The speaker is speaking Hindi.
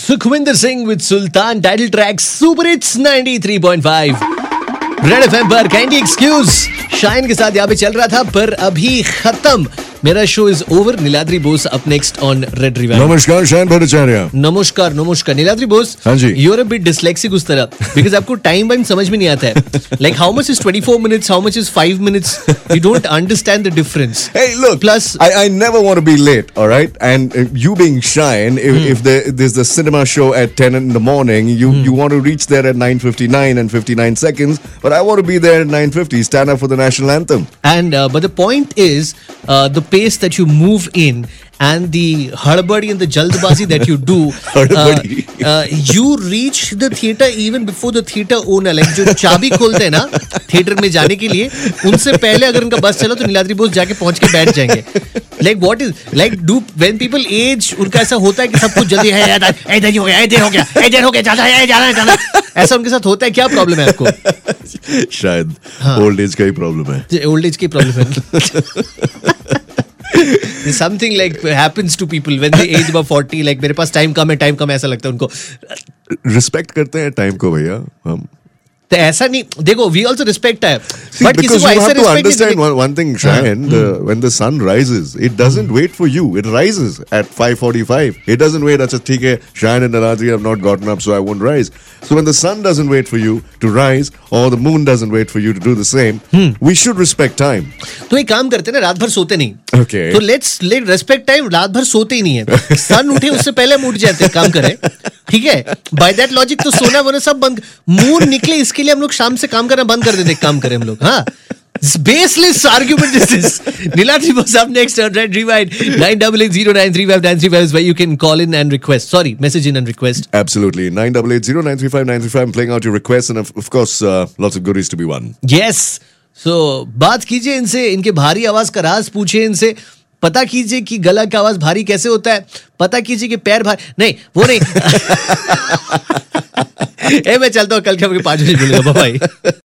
Sukhvinder Singh with Sultan, title track super hits 93.5 red FM पर। कैंडी एक्सक्यूज शाइन के साथ यहाँ पे चल रहा था, पर अभी खत्म। मेरा show is over. Niladri Bose up next on red rewind. नमस्कार शाइन भट्टाचार्य। नमस्कार नमस्कार नीलाद्री बोस। हाँ जी। You are a bit dyslexic उस तरह, बिकॉज़ आपको टाइम वाइम समझ में नहीं आता है। Like how much is 24 minutes, how much is 5 minutes, you don't understand the difference. Hey, look. Plus, I never want to be late, all right? And you being Shine, if there's the cinema show at 10 in the morning, you want to reach there at 9:59 and 59 seconds, but I want to be there at 9:50, stand up for the national anthem. And but the point is the pace that you move in and the hadbadi and the jaldbazi that you do. You reach the theater even before the theater owner, like जो चाबी खोलते हैं ना थिएटर में जाने के लिए, उनसे पहले अगर उनका बस चला तो नीलाद्री बोस जाके पहुंच के बैठ जाएंगे। Like what is like do when people age, उनका ऐसा होता है कि सब कुछ जल्दी है, इधर हो गया, इधर हो गया, इधर हो गया, जाना ऐसा उनके साथ होता है। क्या प्रॉब्लम है आपको? शायद ओल्ड एज का ही प्रॉब्लम है। ओल्ड एज की प्रॉब्लम है। Something like happens to people when they age above 40, like मेरे पास टाइम कम है ऐसा लगता है उनको। रिस्पेक्ट करते हैं टाइम को भैया हम। तो ऐसा नहीं, देखो वी ऑल्सो रिस्पेक्ट है, See, बट किसी because को you ऐसा have to respect understand one thing, Shayan, when the sun rises, it doesn't wait for you. It rises at 5:45. It doesn't wait. अच्छा ठीक है, Shayan and Niladri have not gotten up, so I won't rise. So when the sun doesn't wait for you to rise, or the moon doesn't wait for you to do the same, we should respect time. तो एक काम करते हैं ना, रात भर सोते नहीं। Okay. तो लेट्स रेस्पेक्ट टाइम, रात भर सोते ही नहीं है। सन उठे उससे पहले हम उठ जाते हैं, काम करें, ठीक है? बाय दैट लॉजिक तो सोना वोना सब बंद। मून निकले इसके लिए हम लोग शाम से काम करना बंद कर देते, काम करें हम लोग। हाँ, baseless argument is this. Niladri was up next on Red Rewind. 9880935935 is where you can call in and request. Sorry, message in and request. Absolutely. 9880935935. I'm playing out your requests, and of course, lots of goodies to be won. Yes. So बात कीजिए इनसे, इनके भारी आवाज का राज पूछिए इनसे, पता कीजिए कि गला का आवाज भारी कैसे होता है, पता कीजिए कि पैर भारी नहीं, वो नहीं। मैं चलता हूँ, कल के 5 बजे मिलूंगा, बाय।